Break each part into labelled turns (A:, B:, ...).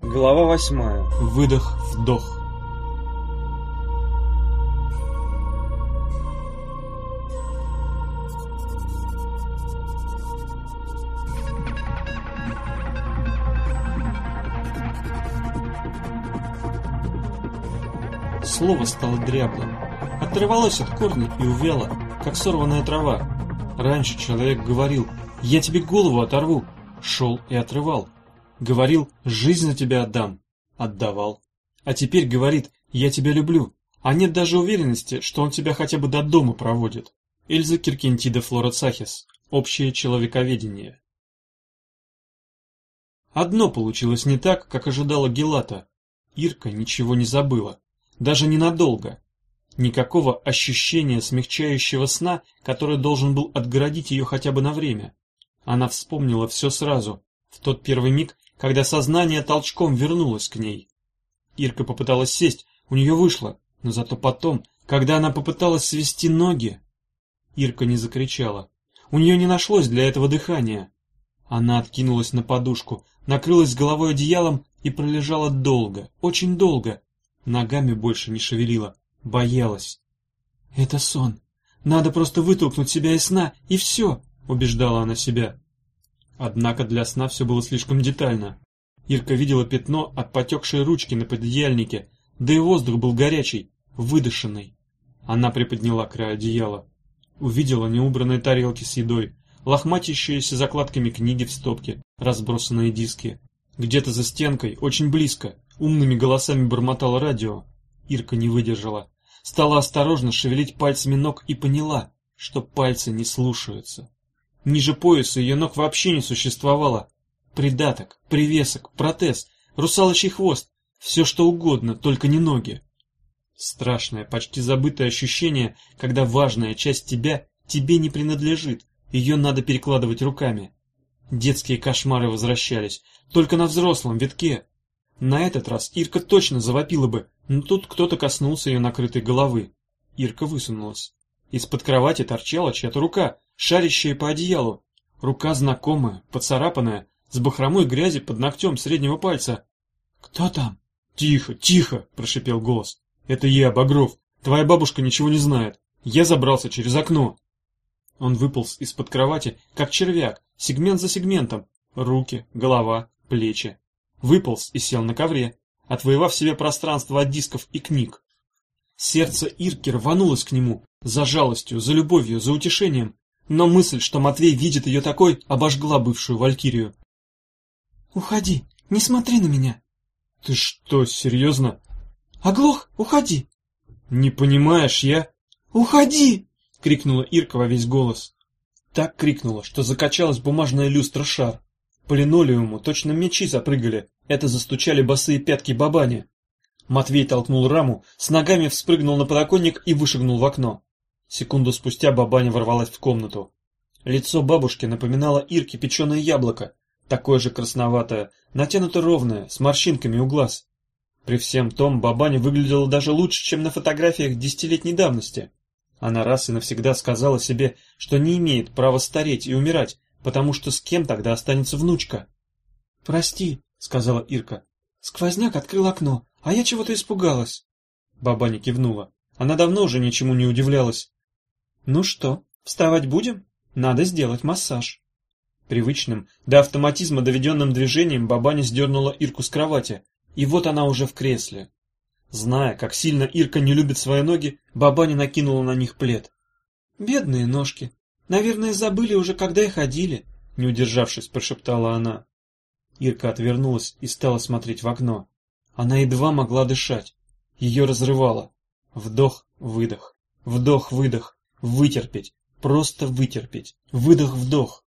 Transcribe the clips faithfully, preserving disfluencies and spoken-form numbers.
A: Глава восьмая.
B: Выдох-вдох. Слово стало дряблым, отрывалось от корня и увяло, как сорванная трава. Раньше человек говорил: «Я тебе голову оторву», шел и отрывал. Говорил: «Жизнь за тебя отдам», отдавал. А теперь говорит: «Я тебя люблю», а нет даже уверенности, что он тебя хотя бы до дома проводит. Эльза Киркентида Флорацахис. Общее человековедение. Одно получилось не так, как ожидала Гелата. Ирка ничего не забыла. Даже ненадолго. Никакого ощущения смягчающего сна, который должен был отгородить ее хотя бы на время. Она вспомнила все сразу, в тот первый миг, когда сознание толчком вернулось к ней. Ирка попыталась сесть, у нее вышло, но зато потом, когда она попыталась свести ноги... Ирка не закричала. У нее не нашлось для этого дыхания. Она откинулась на подушку, накрылась головой одеялом и пролежала долго, очень долго. Ногами больше не шевелила, боялась. «Это сон. Надо просто вытолкнуть себя из сна, и все», — убеждала она себя. Однако для сна все было слишком детально. Ирка видела пятно от потекшей ручки на пододеяльнике, да и воздух был горячий, выдышанный. Она приподняла край одеяла. Увидела неубранные тарелки с едой, лохматящиеся закладками книги в стопке, разбросанные диски. Где-то за стенкой, очень близко, умными голосами бормотало радио. Ирка не выдержала. Стала осторожно шевелить пальцами ног и поняла, что пальцы не слушаются. Ниже пояса ее ног вообще не существовало. Придаток, привесок, протез, русалочий хвост, все что угодно, только не ноги. Страшное, почти забытое ощущение, когда важная часть тебя тебе не принадлежит, ее надо перекладывать руками. Детские кошмары возвращались, только на взрослом витке. На этот раз Ирка точно завопила бы, но тут кто-то коснулся ее накрытой головы. Ирка высунулась. Из-под кровати торчала чья-то рука, шарящая по одеялу. Рука знакомая, поцарапанная, с бахромой грязи под ногтем среднего пальца. «Кто там?» «Тихо, тихо!» – прошипел голос. «Это я, Багров. Твоя бабушка ничего не знает. Я забрался через окно». Он выполз из-под кровати, как червяк, сегмент за сегментом. Руки, голова, плечи. Выполз и сел на ковре, отвоевав себе пространство от дисков и книг. Сердце Ирки рванулось к нему, за жалостью, за любовью, за утешением. Но мысль, что Матвей видит ее такой, обожгла бывшую валькирию. «Уходи, не смотри на меня». «Ты что, серьезно?» «Оглох, уходи». «Не понимаешь, я...» «Уходи!» — крикнула Ирка во весь голос. Так крикнула, что закачалась бумажная люстра шар. По линолеуму точно мячи запрыгали, это застучали босые пятки бабани. Матвей толкнул раму, с ногами вспрыгнул на подоконник и вышагнул в окно. Секунду спустя бабаня ворвалась в комнату. Лицо бабушки напоминало Ирке печеное яблоко, такое же красноватое, натянуто ровное, с морщинками у глаз. При всем том бабаня выглядела даже лучше, чем на фотографиях десятилетней давности. Она раз и навсегда сказала себе, что не имеет права стареть и умирать, потому что с кем тогда останется внучка. «Прости», — сказала Ирка. «Сквозняк открыл окно, а я чего-то испугалась». Бабаня кивнула. Она давно уже ничему не удивлялась. «Ну что, вставать будем? Надо сделать массаж». Привычным, до автоматизма доведенным движением бабаня сдернула Ирку с кровати, и вот она уже в кресле. Зная, как сильно Ирка не любит свои ноги, бабаня накинула на них плед. «Бедные ножки. Наверное, забыли уже, когда и ходили», — не удержавшись, прошептала она. Ирка отвернулась и стала смотреть в окно. Она едва могла дышать. Ее разрывало. Вдох-выдох, вдох-выдох, вытерпеть, просто вытерпеть, выдох-вдох.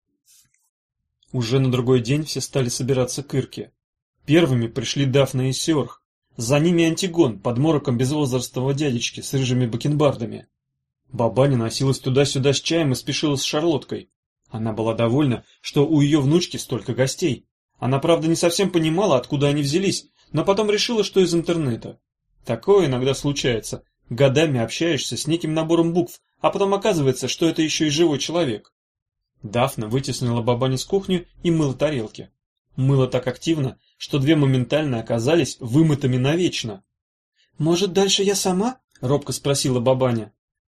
B: Уже на другой день все стали собираться к Ирке. Первыми пришли Дафна и Сёрх. За ними Антигон под мороком безвозрастного дядечки с рыжими бакенбардами. Бабаня носилась туда-сюда с чаем и спешила с шарлоткой. Она была довольна, что у ее внучки столько гостей. Она, правда, не совсем понимала, откуда они взялись, но потом решила, что из интернета. Такое иногда случается. Годами общаешься с неким набором букв, а потом оказывается, что это еще и живой человек. Дафна вытеснила бабаню с кухни и мыла тарелки. Мыла так активно, что две моментально оказались вымытыми навечно.
A: «Может, дальше я сама?»
B: — робко спросила бабаня.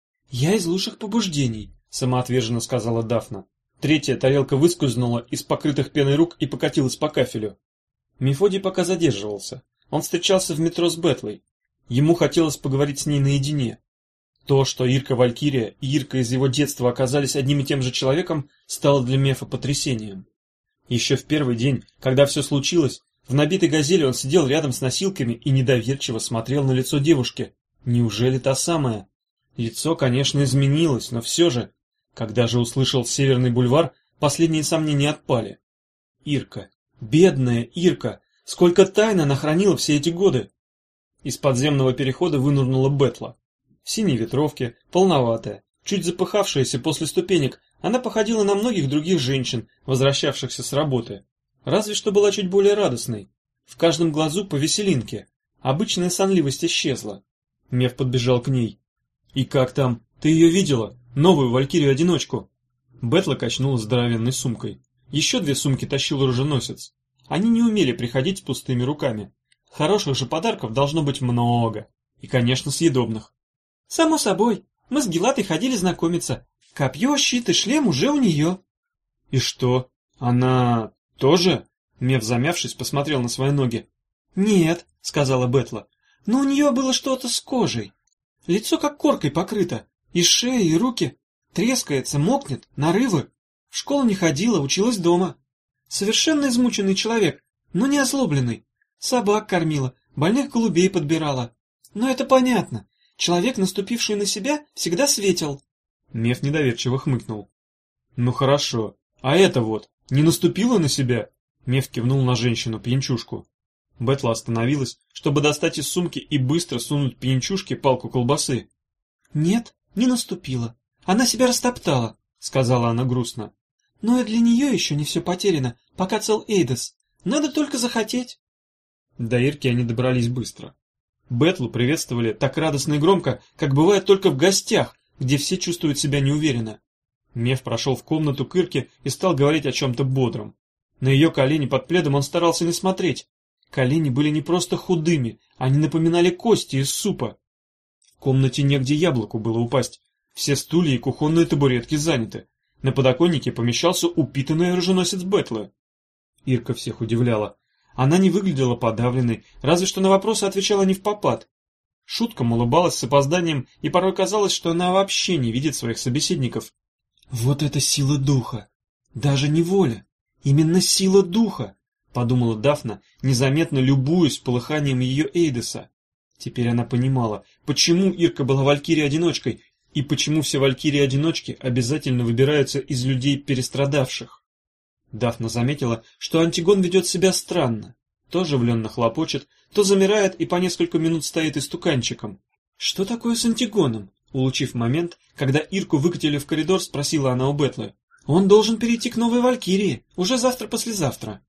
A: «Я из лучших побуждений», —
B: самоотверженно сказала Дафна. Третья тарелка выскользнула из покрытых пеной рук и покатилась по кафелю. Мефодий пока задерживался. Он встречался в метро с Бетлой. Ему хотелось поговорить с ней наедине. То, что Ирка Валькирия и Ирка из его детства оказались одним и тем же человеком, стало для Мефа потрясением. Еще в первый день, когда все случилось, в набитой газели он сидел рядом с носилками и недоверчиво смотрел на лицо девушки. Неужели та самая? Лицо, конечно, изменилось, но все же... Когда же услышал «Северный бульвар», последние сомнения отпали. Ирка, бедная Ирка, сколько тайн она хранила все эти годы! Из подземного перехода вынырнула Бетла. В синей ветровке, полноватая, чуть запыхавшаяся после ступенек, она походила на многих других женщин, возвращавшихся с работы. Разве что была чуть более радостной. В каждом глазу по веселинке. Обычная сонливость исчезла. Меф подбежал к ней. «И как там? Ты ее видела? Новую Валькирию-одиночку?» Бетла качнула здоровенной сумкой. Еще две сумки тащил оруженосец. Они не умели приходить с пустыми руками. Хороших же подарков должно быть много. И, конечно, съедобных.
A: «Само собой. Мы с Гелатой ходили знакомиться. Копье, щит и шлем уже у нее».
B: «И что? Она... тоже?» Меф, замявшись, посмотрел на свои ноги.
A: «Нет», — сказала Бетла. «Но у нее было что-то с кожей. Лицо как коркой покрыто. И шея, и руки. Трескается, мокнет, нарывы. В школу не ходила, училась дома. Совершенно измученный человек, но не озлобленный. Собак кормила, больных голубей подбирала. Но это понятно. Человек, наступивший на себя, всегда светил».
B: Меф недоверчиво хмыкнул. «Ну хорошо. А это вот, не наступила на себя?» Меф кивнул на женщину-пьянчушку. Бетла остановилась, чтобы достать из сумки и быстро сунуть пьянчушке палку колбасы.
A: «Нет, не наступила. Она себя растоптала», — сказала она грустно. «Но и для нее еще не все потеряно, пока цел Эйдос. Надо только захотеть».
B: До Ирки они добрались быстро. Бетлу приветствовали так радостно и громко, как бывает только в гостях, где все чувствуют себя неуверенно. Меф прошел в комнату к Ирке и стал говорить о чем-то бодром. На ее колени под пледом он старался не смотреть. Колени были не просто худыми, они напоминали кости из супа. В комнате негде яблоку было упасть. Все стулья и кухонные табуретки заняты. На подоконнике помещался упитанный оруженосец Бетлы. Ирка всех удивляла. Она не выглядела подавленной, разве что на вопросы отвечала невпопад. Шуткам улыбалась с опозданием, и порой казалось, что она вообще не видит своих собеседников. «Вот это сила духа! Даже не воля! Именно сила духа!» — подумала Дафна, незаметно любуясь полыханием ее Эйдоса. Теперь она понимала, почему Ирка была Валькирией-одиночкой, и почему все Валькирии-одиночки обязательно выбираются из людей перестрадавших. Дафна заметила, что Антигон ведет себя странно. То оживленно хлопочет, то замирает и по несколько минут стоит истуканчиком. «Что такое с Антигоном?» Улучив момент, когда Ирку выкатили в коридор, спросила она у Бетлы. «Он должен перейти к новой Валькирии, уже завтра-послезавтра».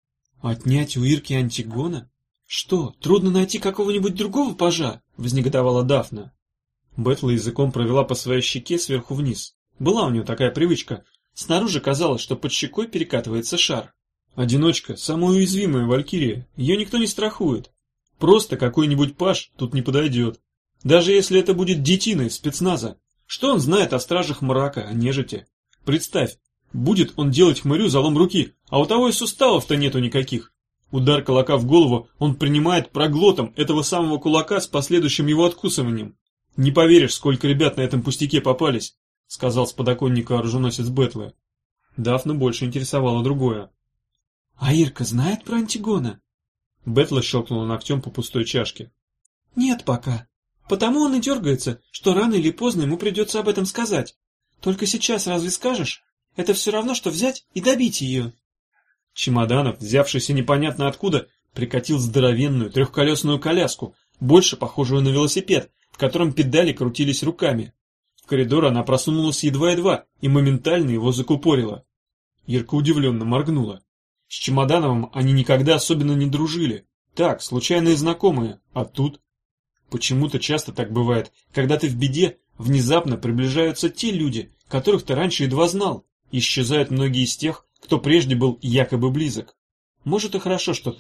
B: «Отнять у Ирки Антигона? Что, трудно найти какого-нибудь другого пажа?» — вознегодовала Дафна. Бетла языком провела по своей щеке сверху вниз. Была у нее такая привычка. Снаружи казалось, что под щекой перекатывается шар. Одиночка — самая уязвимая Валькирия, ее никто не страхует. Просто какой-нибудь паж тут не подойдет. Даже если это будет детина из спецназа. Что он знает о стражах мрака, о нежити? Представь, будет он делать хмырю залом руки, а у того и суставов-то нету никаких. Удар кулака в голову он принимает проглотом этого самого кулака с последующим его откусыванием. «Не поверишь, сколько ребят на этом пустяке попались», — сказал с подоконника оруженосец Бетлы. Дафну больше интересовало другое. «А Ирка знает про Антигона?» Бетла щелкнула ногтем по пустой чашке. «Нет пока. Потому он и дергается, что рано или поздно ему придется об этом сказать. Только сейчас разве скажешь? Это все равно, что взять и добить ее». Чемоданов, взявшийся непонятно откуда, прикатил здоровенную трехколесную коляску, больше похожую на велосипед, в котором педали крутились руками. В коридор она просунулась едва-едва и моментально его закупорила. Ирка удивленно моргнула. С Чемодановым они никогда особенно не дружили. Так, случайные знакомые, а тут... Почему-то часто так бывает, когда ты в беде, внезапно приближаются те люди, которых ты раньше едва знал, и исчезают многие из тех, кто прежде был якобы близок. Может и хорошо, что так.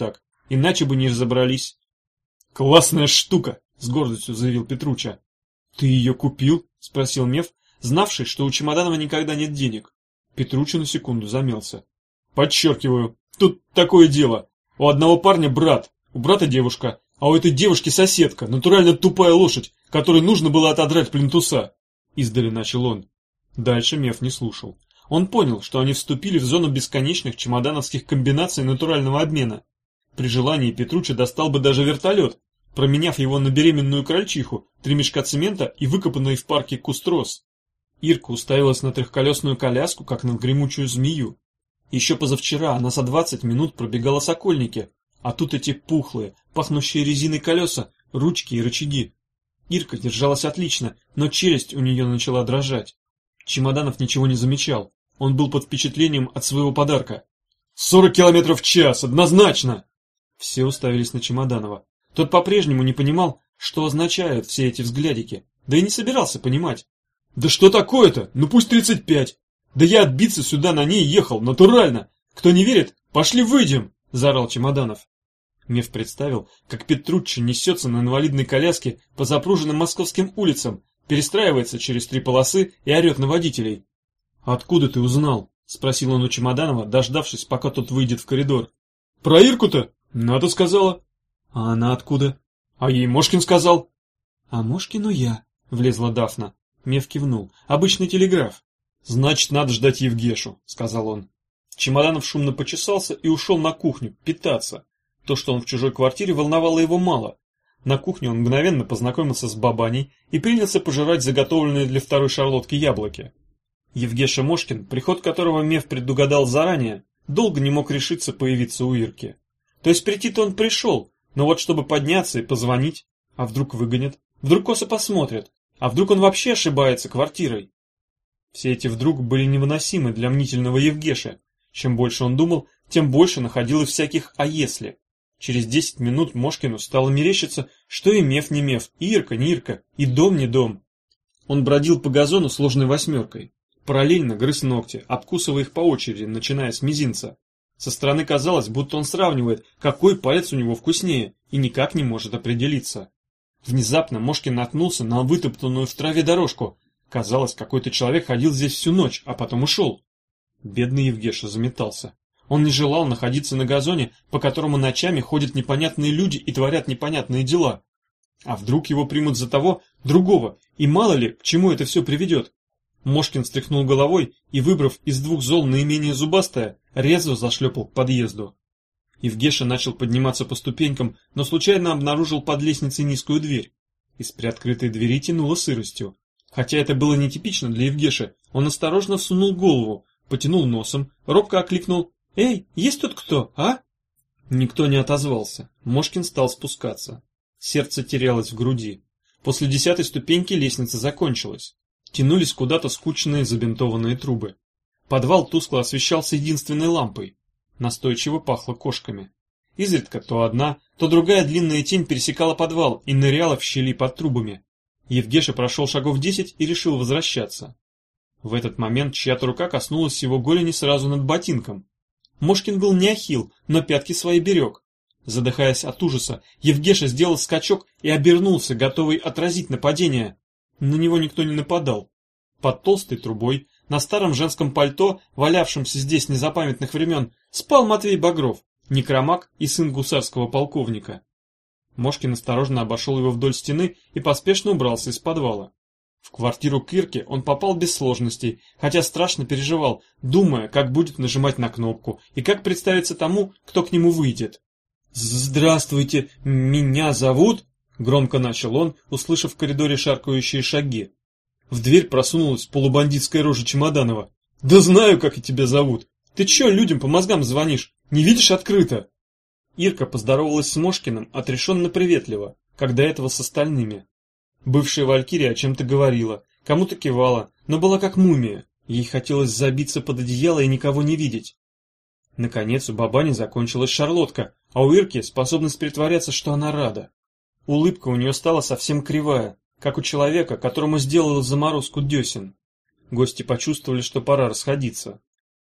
B: иначе бы не разобрались. «Классная штука!» — с гордостью заявил Петруччо. «Ты ее купил?» — спросил Меф, знавший, что у Чемоданова никогда нет денег. Петруччо на секунду замялся. «Подчеркиваю, тут такое дело. У одного парня брат, у брата девушка, а у этой девушки соседка, натурально тупая лошадь, которой нужно было отодрать плинтуса». Издали начал он. Дальше Меф не слушал. Он понял, что они вступили в зону бесконечных чемодановских комбинаций натурального обмена. При желании Петруччо достал бы даже вертолет, променяв его на беременную крольчиху, три мешка цемента и выкопанный в парке куст роз. Ирка уставилась на трехколесную коляску, как на гремучую змею. Еще позавчера она за двадцать минут пробегала Сокольники, а тут эти пухлые, пахнущие резиной колеса, ручки и рычаги. Ирка держалась отлично, но челюсть у нее начала дрожать. Чемоданов ничего не замечал. Он был под впечатлением от своего подарка. «Сорок километров в час, однозначно!» Все уставились на Чемоданова. Тот по-прежнему не понимал, что означают все эти взглядики, да и не собирался понимать. «Да что такое-то? Ну пусть тридцать пять! Да я отбиться сюда на ней ехал, натурально! Кто не верит, пошли выйдем!» — заорал Чемоданов. Меф представил, как Петруччо несется на инвалидной коляске по запруженным московским улицам, перестраивается через три полосы и орет на водителей. «Откуда ты узнал?» — спросил он у Чемоданова, дождавшись, пока тот выйдет в коридор. «Про Ирку-то? Надо сказала». «А она откуда?» «А ей Мошкин сказал». «А Мошкину я», — влезла Дафна. Меф кивнул. «Обычный телеграф». «Значит, надо ждать Евгешу», — сказал он. Чемоданов шумно почесался и ушел на кухню питаться. То, что он в чужой квартире, волновало его мало. На кухне он мгновенно познакомился с бабаней и принялся пожирать заготовленные для второй шарлотки яблоки. Евгеша Мошкин, приход которого Меф предугадал заранее, долго не мог решиться появиться у Ирки. То есть прийти-то он пришел, но вот чтобы подняться и позвонить, а вдруг выгонят, вдруг косо посмотрят, а вдруг он вообще ошибается квартирой. Все эти вдруг были невыносимы для мнительного Евгеши. Чем больше он думал, тем больше находилось всяких «а если». Через десять минут Мошкину стало мерещиться, что и Меф не Меф, и Ирка не Ирка, и дом не дом. Он бродил по газону сложной восьмеркой. Параллельно грыз ногти, обкусывая их по очереди, начиная с мизинца. Со стороны казалось, будто он сравнивает, какой палец у него вкуснее, и никак не может определиться. Внезапно Мошкин наткнулся на вытоптанную в траве дорожку. Казалось, какой-то человек ходил здесь всю ночь, а потом ушел. Бедный Евгеша заметался. Он не желал находиться на газоне, по которому ночами ходят непонятные люди и творят непонятные дела. А вдруг его примут за того, другого, и мало ли, к чему это все приведет. Мошкин встряхнул головой и, выбрав из двух зол наименее зубастое, резво зашлепал к подъезду. Евгеша начал подниматься по ступенькам, но случайно обнаружил под лестницей низкую дверь. Из приоткрытой двери тянуло сыростью. Хотя это было нетипично для Евгеши, он осторожно всунул голову, потянул носом, робко окликнул: «Эй, есть тут кто, а?» Никто не отозвался. Мошкин стал спускаться. Сердце терялось в груди. После десятой ступеньки лестница закончилась. Тянулись куда-то скучные забинтованные трубы. Подвал тускло освещался единственной лампой. Настойчиво пахло кошками. Изредка то одна, то другая длинная тень пересекала подвал и ныряла в щели под трубами. Евгеша прошел шагов десять и решил возвращаться. В этот момент чья-то рука коснулась его голени сразу над ботинком. Мошкин был неохил, но пятки свои берег. Задыхаясь от ужаса, Евгеша сделал скачок и обернулся, готовый отразить нападение. На него никто не нападал. Под толстой трубой, на старом женском пальто, валявшемся здесь с незапамятных времен, спал Матвей Багров, некромаг и сын гусарского полковника. Мошкин осторожно обошел его вдоль стены и поспешно убрался из подвала. В квартиру к Ирке он попал без сложностей, хотя страшно переживал, думая, как будет нажимать на кнопку и как представиться тому, кто к нему выйдет. «Здравствуйте, меня зовут...» — громко начал он, услышав в коридоре шаркающие шаги. В дверь просунулась полубандитская рожа Чемоданова. «Да знаю, как и тебя зовут. Ты че людям по мозгам звонишь? Не видишь, открыто?» Ирка поздоровалась с Мошкиным отрешенно-приветливо, как до этого с остальными. Бывшая валькирия о чем-то говорила, кому-то кивала, но была как мумия. Ей хотелось забиться под одеяло и никого не видеть. Наконец у бабани закончилась шарлотка, а у Ирки способность притворяться, что она рада. Улыбка у нее стала совсем кривая, как у человека, которому сделала заморозку десен. Гости почувствовали, что пора расходиться.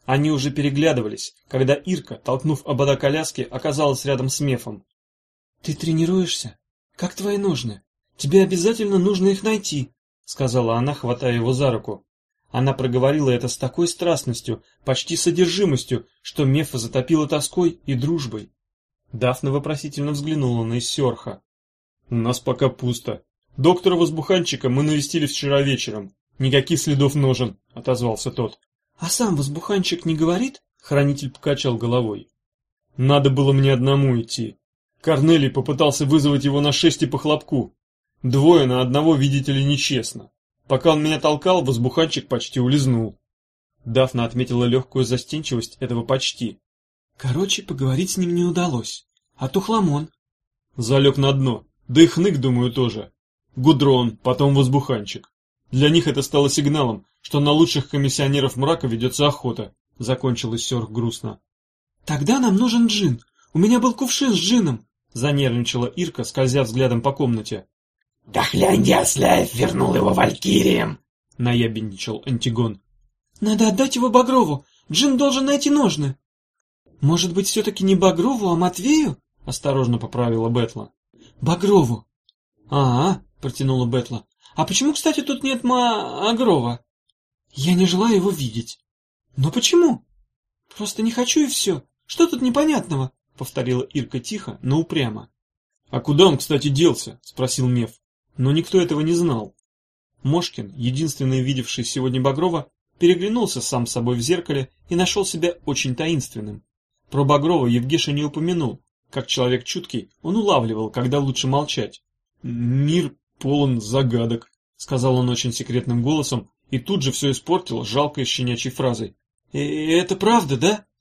B: Они уже переглядывались, когда Ирка, толкнув обода коляски, оказалась рядом с Мефом.
A: «Ты тренируешься? Как твои ножны? Тебе обязательно нужно их найти», — сказала она, хватая его за руку. Она проговорила это с такой страстностью, почти содержимостью, что Мефа затопило тоской и дружбой.
B: Дафна вопросительно взглянула на Иссёрха. «У нас пока пусто. Доктора-возбуханчика мы навестили вчера вечером. Никаких следов ножен», — отозвался тот.
A: «А сам возбуханчик не говорит?» —
B: хранитель покачал головой. «Надо было мне одному идти. Корнелий попытался вызвать его на шесть и по хлопку. Двое на одного, видите ли, нечестно. Пока он меня толкал, возбуханчик почти улизнул». Дафна отметила легкую застенчивость этого почти.
A: «Короче, поговорить с ним не удалось. А Тухламон?»
B: «Залег на дно. Да и Хнык, думаю, тоже. Гудрон, потом возбуханчик. Для них это стало сигналом, что на лучших комиссионеров мрака ведется охота», — закончил Иссёрх грустно.
A: «Тогда нам нужен джин. У меня был кувшин с джином»,
B: — занервничала Ирка, скользя взглядом по комнате.
C: «Да хлянь, Ясляев вернул его валькириям!»
B: — наябедничал Антигон.
A: «Надо отдать его Багрову. Джин должен найти ножны». «Может быть, все-таки не Багрову, а Матвею?» — осторожно поправила Бетла. «Багрову». «А-а», — протянула Бетла. «А почему, кстати, тут нет Ма-Агрова?» «Я не желаю его видеть». «Но почему?» «Просто не хочу и все. Что тут непонятного?» — повторила Ирка тихо, но упрямо.
B: «А куда он, кстати, делся?» — спросил Меф. Но никто этого не знал. Мошкин, единственный видевший сегодня Багрова, переглянулся сам с собой в зеркале и нашел себя очень таинственным. Про Багрова Евгеша не упомянул. Как человек чуткий, он улавливал, когда лучше молчать. «Мир полон загадок», — сказал он очень секретным голосом, и тут же все испортил жалкой щенячьей фразой.
A: «Э, «Это правда, да?»